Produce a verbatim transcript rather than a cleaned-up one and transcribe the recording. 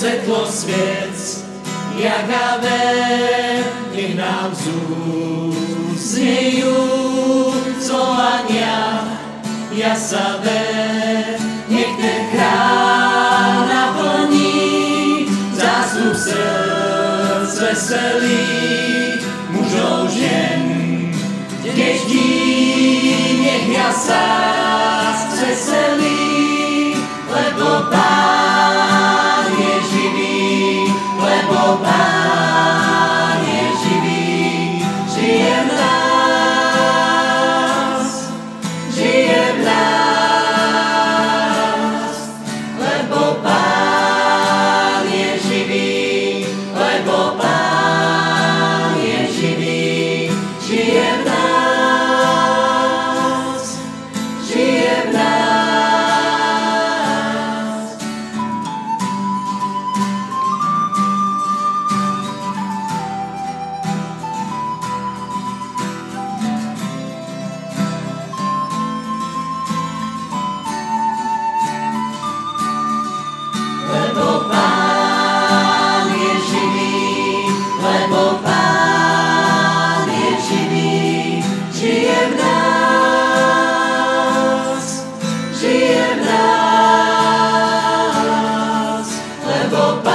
svetlo sviec, jak Abel, nech nám zúznejú zvolania. Ja sa ver, nech ten chrám naplní zástup srdc veselých mužov, žien, detí, nech jasá veselí, lebo Pán je živý, lebo Pán je živý, žije v nás, žije v nás, lebo Pán je živý, lebo Pán je živý, žije v nás, žije v nás. Lebo Pán je živý, lebo Pán je živý, žije v nás, žije v nás, lebo Pán